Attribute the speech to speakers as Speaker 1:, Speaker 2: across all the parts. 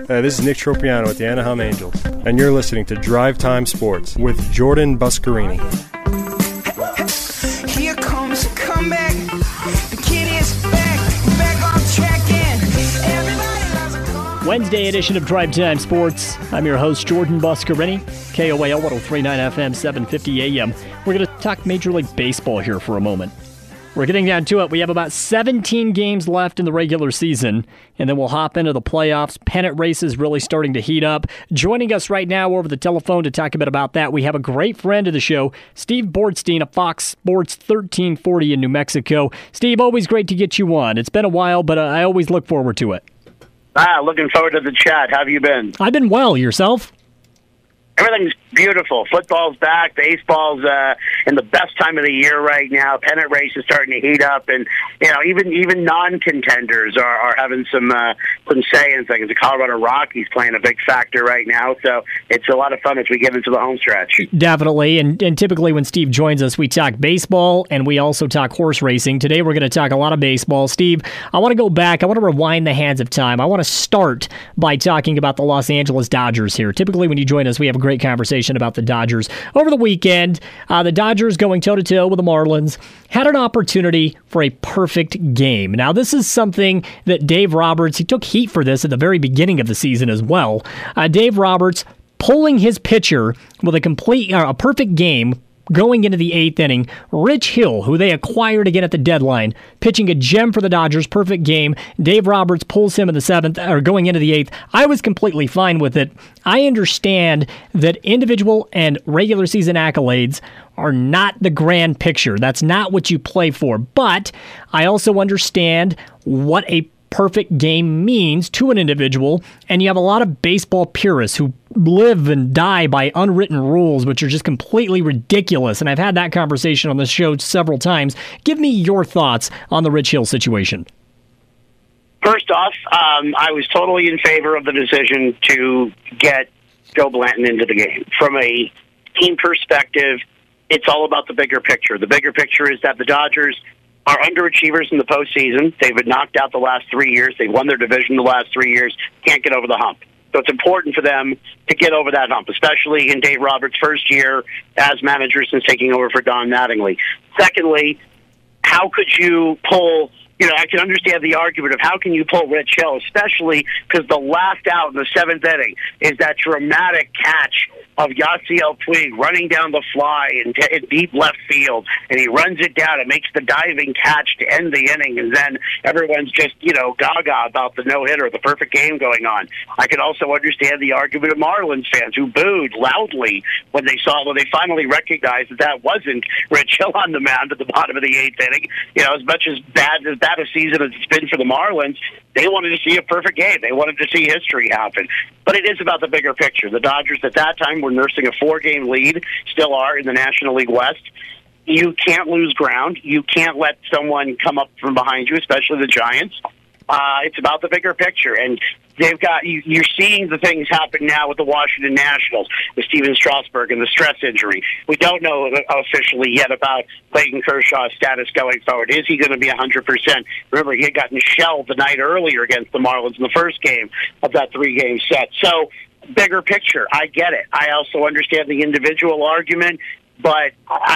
Speaker 1: This is Nick Tropiano with the Anaheim Angels, and you're listening to Drive Time Sports with Jordan Buscarini.
Speaker 2: Here comes a comeback. The kid is back on track, and everybody loves a comeback.
Speaker 3: Wednesday edition of Drive Time Sports. I'm your host, Jordan Buscarini, KOAL 103.9 FM, 750 AM. We're going to talk Major League Baseball here for a moment. We're getting down to it. We have about 17 games left in the regular season, and then we'll hop into the playoffs. Pennant race is really starting to heat up. Joining us right now over the telephone to talk a bit about that, we have a great friend of the show, Steve Bornstein of Fox Sports 1340 in New Mexico. Steve, always great to get you on. It's been a while, but I always look forward to it.
Speaker 4: Looking forward to the chat. How have you been?
Speaker 3: I've been well. Yourself?
Speaker 4: Everything's beautiful. Football's back. Baseball's in the best time of the year right now. Pennant race is starting to heat up, and even non-contenders are having some say in things. The Colorado Rockies playing a big factor right now, so it's a lot of fun as we get into the home stretch.
Speaker 3: Definitely, and typically when Steve joins us, we talk baseball and we also talk horse racing. Today we're going to talk a lot of baseball. Steve, I want to go back. I want to rewind the hands of time. I want to start by talking about the Los Angeles Dodgers here. Typically when you join us, we have a great conversation about the Dodgers. Over the weekend, the Dodgers going toe-to-toe with the Marlins had an opportunity for a perfect game. Now, this is something that Dave Roberts, he took heat for this at the very beginning of the season as well. Dave Roberts pulling his pitcher with a perfect game going into the eighth inning. Rich Hill, who they acquired again at the deadline, pitching a gem for the Dodgers, perfect game. Dave Roberts pulls him in the seventh, or going into the eighth. I was completely fine with it. I understand that individual and regular season accolades are not the grand picture. That's not what you play for. But I also understand what a perfect game means to an individual, and you have a lot of baseball purists who live and die by unwritten rules, which are just completely ridiculous, and I've had that conversation on the show several times. Give me your thoughts on the Rich Hill situation.
Speaker 4: First off, I was totally in favor of the decision to get Joe Blanton into the game. From a team perspective, it's all about the bigger picture. The bigger picture is that the Dodgers are underachievers in the postseason. They've been knocked out the last 3 years. They've won their division the last 3 years. Can't get over the hump. So it's important for them to get over that hump, especially in Dave Roberts' first year as manager since taking over for Don Mattingly. Secondly, how could you pull... I can understand the argument of how can you pull Rich Hill, especially because the last out in the seventh inning is that dramatic catch of Yasiel Puig running down the fly in deep left field, and he runs it down and makes the diving catch to end the inning, and then everyone's just, gaga about the no-hitter, the perfect game going on. I can also understand the argument of Marlins fans who booed loudly when they finally recognized that wasn't Rich Hill on the mound at the bottom of the eighth inning. As much as bad a season as it's been for the Marlins, they wanted to see a perfect game. They wanted to see history happen. But it is about the bigger picture. The Dodgers at that time were nursing a 4-game lead, still are in the National League West. You can't lose ground. You can't let someone come up from behind you, especially the Giants. It's about the bigger picture. And you're seeing the things happen now with the Washington Nationals, with Steven Strasburg and the stress injury. We don't know officially yet about Clayton Kershaw's status going forward. Is he going to be 100%? Remember, he had gotten shelled the night earlier against the Marlins in the first game of that 3-game set. So, bigger picture, I get it. I also understand the individual argument, but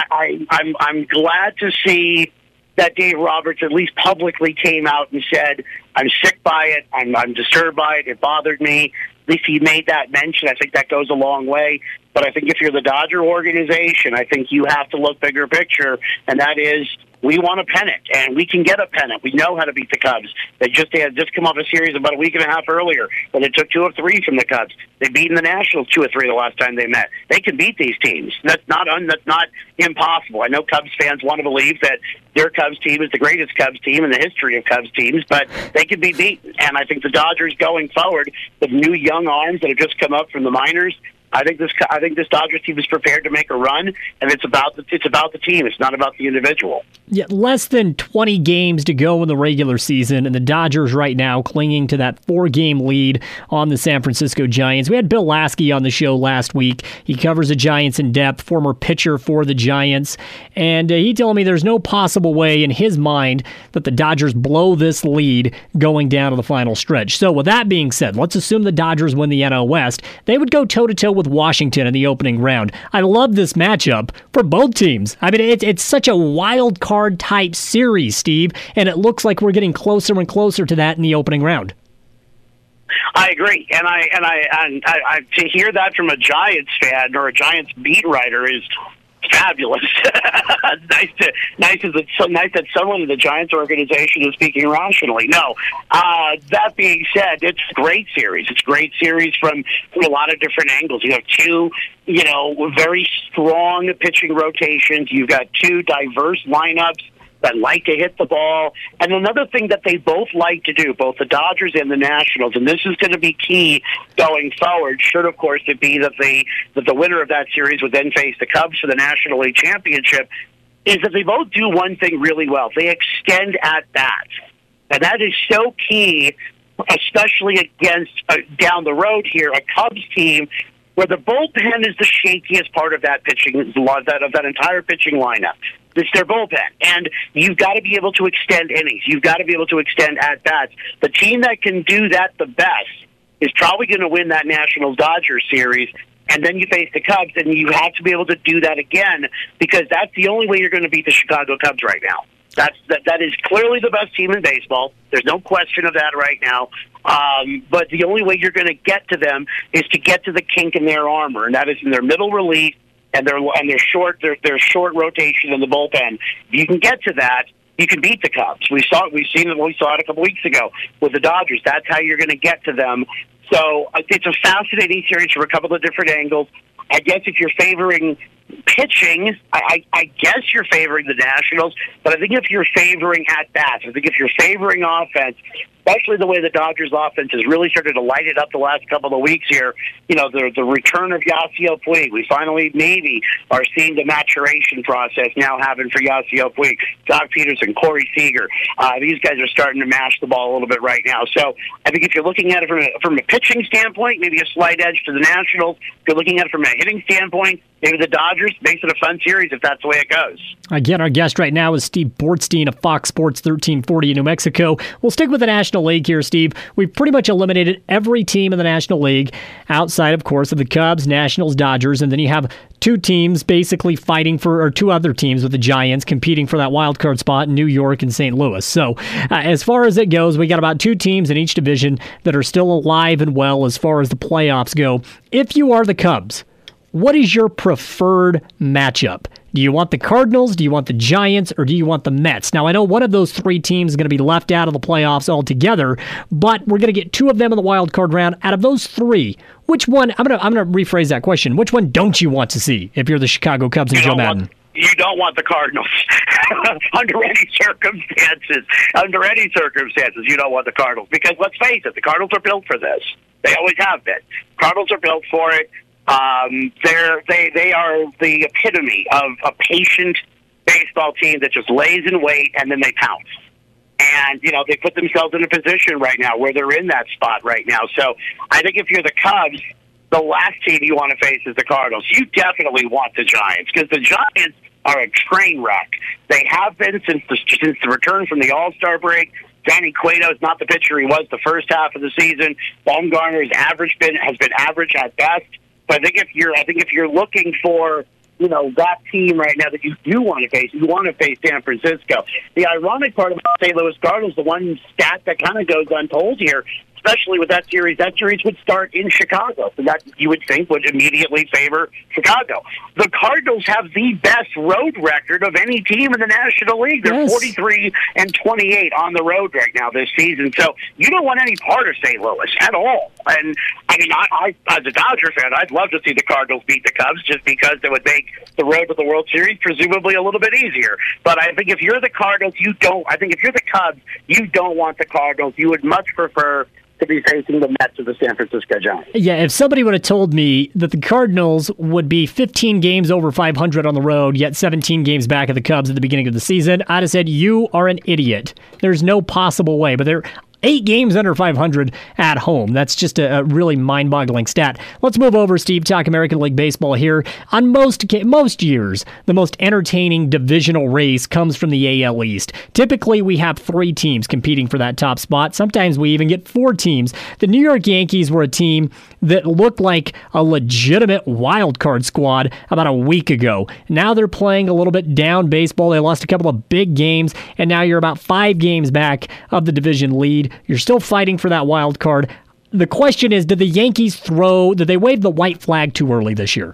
Speaker 4: I'm glad to see that Dave Roberts at least publicly came out and said, I'm sick by it, I'm disturbed by it, it bothered me. At least he made that mention. I think that goes a long way. But I think if you're the Dodger organization, I think you have to look bigger picture, and that is we want a pennant, and we can get a pennant. We know how to beat the Cubs. They had just come off a series about a week and a half earlier when they took 2 of 3 from the Cubs. They've beaten the Nationals 2 of 3 the last time they met. They can beat these teams. That's not impossible. I know Cubs fans want to believe that their Cubs team is the greatest Cubs team in the history of Cubs teams, but they can be beaten. And I think the Dodgers going forward with new young arms that have just come up from the minors, I think this Dodgers team is prepared to make a run, and it's about the team. It's not about the individual.
Speaker 3: Yeah, less than 20 games to go in the regular season, and the Dodgers right now clinging to that 4-game lead on the San Francisco Giants. We had Bill Lasky on the show last week. He covers the Giants in depth, former pitcher for the Giants, and he told me there's no possible way in his mind that the Dodgers blow this lead going down to the final stretch. So with that being said, let's assume the Dodgers win the NL West. They would go toe-to-toe with Washington in the opening round. I love this matchup for both teams. I mean, it's such a wild card type series, Steve, and it looks like we're getting closer and closer to that in the opening round.
Speaker 4: I agree, and I to hear that from a Giants fan or a Giants beat writer is fabulous. nice that someone in the Giants organization is speaking rationally. No, that being said, it's a great series. It's a great series from a lot of different angles. You have two, very strong pitching rotations. You've got two diverse lineups that like to hit the ball. And another thing that they both like to do, both the Dodgers and the Nationals, and this is going to be key going forward, should, of course, it be that the winner of that series would then face the Cubs for the National League Championship, is that they both do one thing really well. They extend at-bats. And that is so key, especially against, down the road here, a Cubs team where the bullpen is the shakiest part of that that entire pitching lineup. It's their bullpen. And you've got to be able to extend innings. You've got to be able to extend at-bats. The team that can do that the best is probably going to win that Nationals-Dodgers series. And then you face the Cubs, and you have to be able to do that again, because that's the only way you're going to beat the Chicago Cubs right now. That is clearly the best team in baseball. There's no question of that right now. But the only way you're going to get to them is to get to the kink in their armor, and that is in their middle relief and their short rotation in the bullpen. If you can get to that, you can beat the Cubs. We saw it a couple weeks ago with the Dodgers. That's how you're going to get to them. So it's a fascinating series from a couple of different angles. I guess if you're favoring pitching, I guess you're favoring the Nationals, but I think if you're favoring at-bats, I think if you're favoring offense, especially the way the Dodgers offense has really started to light it up the last couple of weeks here, the return of Yasiel Puig. We finally maybe are seeing the maturation process now happen for Yasiel Puig. Doug Peterson, Corey Seager, these guys are starting to mash the ball a little bit right now. So I think if you're looking at it from a pitching standpoint, maybe a slight edge to the Nationals. If you're looking at it from a hitting standpoint, maybe the Dodgers. Makes it a fun series if that's the way it goes.
Speaker 3: Again, our guest right now is Steve Bortstein of Fox Sports 1340 in New Mexico. We'll stick with the National League here, Steve. We've pretty much eliminated every team in the National League outside, of course, of the Cubs, Nationals, Dodgers, and then you have two teams basically fighting for, or two other teams with the Giants competing for that wild card spot in New York and St. Louis. So as far as it goes, we got about two teams in each division that are still alive and well as far as the playoffs go. If you are the Cubs, what is your preferred matchup? Do you want the Cardinals, do you want the Giants, or do you want the Mets? Now, I know one of those three teams is going to be left out of the playoffs altogether, but we're going to get two of them in the wild card round. Out of those three, which one, I'm going to rephrase that question, which one don't you want to see if you're the Chicago Cubs and Joe Madden?
Speaker 4: You don't want the Cardinals. Under any circumstances, you don't want the Cardinals. Because let's face it, the Cardinals are built for this. They always have been. Cardinals are built for it. They are the epitome of a patient baseball team that just lays in wait and then they pounce. And, they put themselves in a position right now where they're in that spot right now. So I think if you're the Cubs, the last team you want to face is the Cardinals. You definitely want the Giants because the Giants are a train wreck. They have been since the return from the All-Star break. Danny Cueto is not the pitcher he was the first half of the season. Baumgartner has been average at best. But I think if you're looking for that team right now that you do want to face, you want to face San Francisco. The ironic part about St. Louis Cardinals, the one stat that kind of goes untold here, especially with that series would start in Chicago. So that you would think would immediately favor Chicago. The Cardinals have the best road record of any team in the National League. They're 43-28 on the road right now this season. So you don't want any part of St. Louis at all. And I as a Dodger fan, I'd love to see the Cardinals beat the Cubs just because it would make the road to the World Series presumably a little bit easier. But I think if you're the Cardinals, I think if you're the Cubs, you don't want the Cardinals. You would much prefer to be facing the Mets of the San Francisco Giants.
Speaker 3: Yeah, if somebody would have told me that the Cardinals would be 15 games over 500 on the road, yet 17 games back of the Cubs at the beginning of the season, I'd have said, you are an idiot. There's no possible way. But they're 8 games under 500 at home. That's just a really mind-boggling stat. Let's move over, Steve, talk American League Baseball here. On most years, the most entertaining divisional race comes from the AL East. Typically, we have 3 teams competing for that top spot. Sometimes we even get 4 teams. The New York Yankees were a team that looked like a legitimate wild card squad about a week ago. Now they're playing a little bit down baseball. They lost a couple of big games, and now you're about 5 games back of the division lead. You're still fighting for that wild card. The question is, did the Yankees did they wave the white flag too early this year?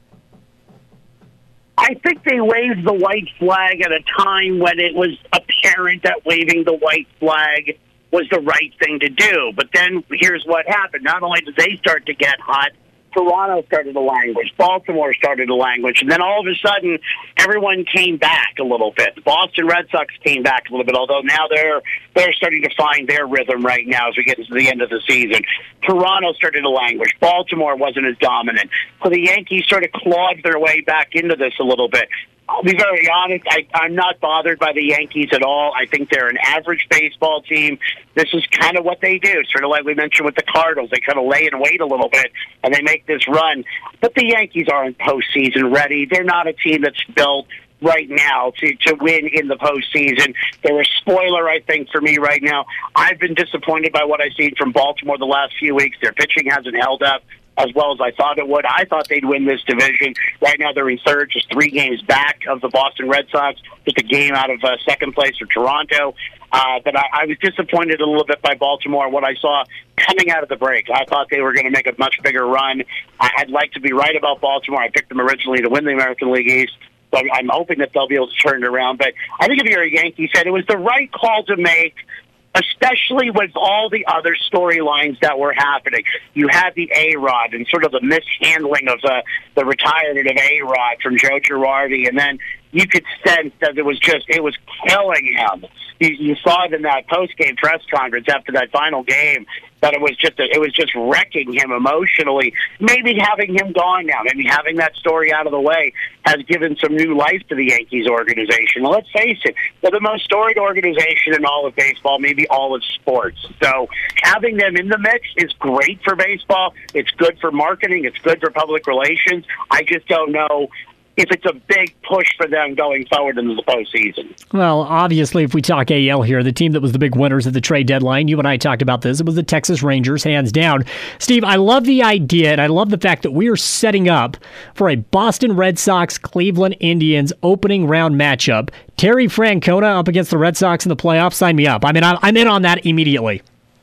Speaker 4: I think they waved the white flag at a time when it was apparent that waving the white flag was the right thing to do. But then here's what happened. Not only did they start to get hot, Toronto started to languish. Baltimore started to languish. And then all of a sudden, everyone came back a little bit. The Boston Red Sox came back a little bit, although now they're starting to find their rhythm right now as we get into the end of the season. Toronto started to languish. Baltimore wasn't as dominant. So the Yankees sort of clawed their way back into this a little bit. I'll be very honest, I'm not bothered by the Yankees at all. I think they're an average baseball team. This is kind of what they do, sort of like we mentioned with the Cardinals. They kind of lay in wait a little bit, and they make this run. But the Yankees aren't postseason ready. They're not a team that's built right now to win in the postseason. They're a spoiler, I think, for me right now. I've been disappointed by what I've seen from Baltimore the last few weeks. Their pitching hasn't held up as well as I thought it would. I thought they'd win this division. Right now they're in third, just 3 games back of the Boston Red Sox, just a game out of second place for Toronto. But I was disappointed a little bit by Baltimore, what I saw coming out of the break. I thought they were going to make a much bigger run. I'd like to be right about Baltimore. I picked them originally to win the American League East. So I'm hoping that they'll be able to turn it around. But I think if you're a Yankee fan, it was the right call to make, especially with all the other storylines that were happening. You had the A-Rod and sort of the mishandling of the retirement of A-Rod from Joe Girardi, and then you could sense that it was killing him. You saw it in that post-game press conference after that final game, that it was just wrecking him emotionally. Maybe having him gone now, maybe having that story out of the way has given some new life to the Yankees organization. Well, let's face it, they're the most storied organization in all of baseball, maybe all of sports. So having them in the mix is great for baseball. It's good for marketing. It's good for public relations. I just don't know if it's a big push for them going forward into the postseason.
Speaker 3: Well, obviously, if we talk AL here, the team that was the big winners at the trade deadline, you and I talked about this, it was the Texas Rangers, hands down. Steve, I love the idea, and I love the fact that we are setting up for a Boston Red Sox-Cleveland Indians opening round matchup. Terry Francona up against the Red Sox in the playoffs, sign me up. I mean, I'm in on that immediately.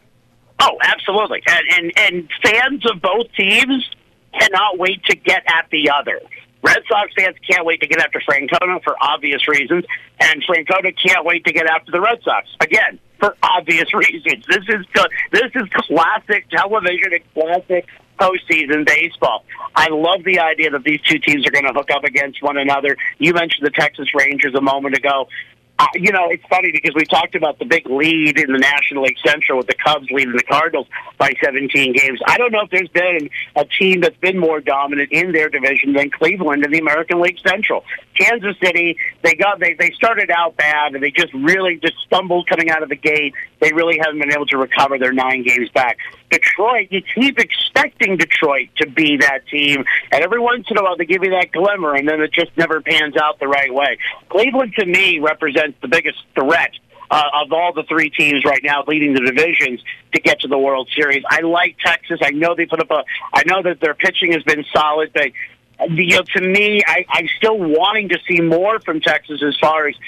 Speaker 4: Oh, absolutely. And fans of both teams cannot wait to get at the other. Red Sox fans can't wait to get after Francona for obvious reasons, and Francona can't wait to get after the Red Sox, again, for obvious reasons. This is classic television and classic postseason baseball. I love the idea that these two teams are going to hook up against one another. You mentioned the Texas Rangers a moment ago. It's funny because we talked about the big lead in the National League Central with the Cubs leading the Cardinals by 17 games. I don't know if there's been a team that's been more dominant in their division than Cleveland in the American League Central. Kansas City, they started out bad and they just stumbled coming out of the gate. They really haven't been able to recover their 9 games back. Detroit, you keep expecting Detroit to be that team, and every once in a while they give you that glimmer, and then it just never pans out the right way. Cleveland, to me, represents the biggest threat of all the 3 teams right now leading the divisions to get to the World Series. I like Texas. I know I know that their pitching has been solid, but to me, I'm still wanting to see more from Texas as far as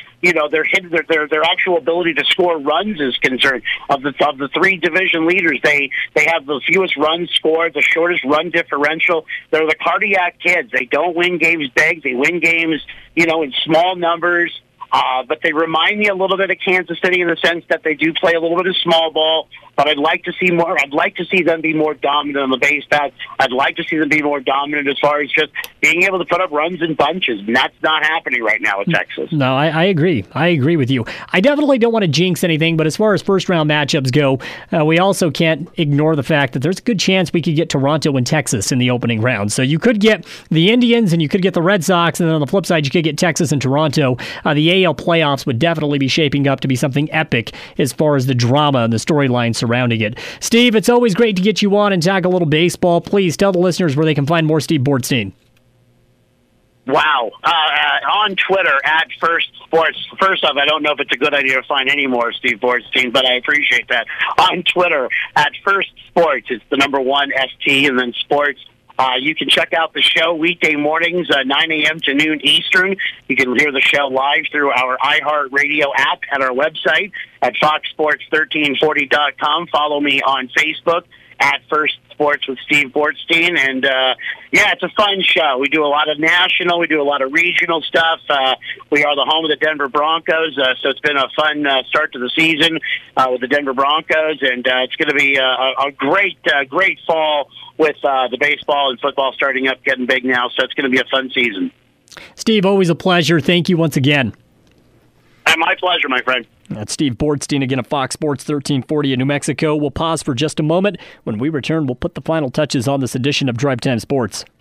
Speaker 4: their actual ability to score runs is concerned. Of the 3 division leaders, they have the fewest runs scored, the shortest run differential. They're the cardiac kids. They don't win games big. They win games, in small numbers. But they remind me a little bit of Kansas City in the sense that they do play a little bit of small ball. But I'd like to see more. I'd like to see them be more dominant on the base path. I'd like to see them be more dominant as far as just being able to put up runs in bunches. And that's not happening right now with Texas.
Speaker 3: No, I agree. I agree with you. I definitely don't want to jinx anything, but as far as first-round matchups go, we also can't ignore the fact that there's a good chance we could get Toronto and Texas in the opening round. So you could get the Indians and you could get the Red Sox, and then on the flip side, you could get Texas and Toronto. The AL playoffs would definitely be shaping up to be something epic as far as the drama and the storyline surrounding it. Steve, it's always great to get you on and talk a little baseball. Please tell the listeners where they can find more Steve Bortstein.
Speaker 4: Wow. On Twitter, at First Sports. First off, I don't know if it's a good idea to find any more Steve Bortstein, but I appreciate that. On Twitter, at First Sports. It's the number 1 ST and then sports. You can check out the show weekday mornings, 9 a.m. to noon Eastern. You can hear the show live through our iHeartRadio app at our website at foxsports1340.com. Follow me on Facebook at First Sports with Steve Bortstein. And, yeah, it's a fun show. We do a lot of national. We do a lot of regional stuff. We are the home of the Denver Broncos, so it's been a fun start to the season with the Denver Broncos. And it's going to be a great fall with the baseball and football starting up, getting big now. So it's going to be a fun season.
Speaker 3: Steve, always a pleasure. Thank you once again.
Speaker 4: My pleasure, my friend.
Speaker 3: That's Steve Bortstein again at Fox Sports 1340 in New Mexico. We'll pause for just a moment. When we return, we'll put the final touches on this edition of Drive Time Sports.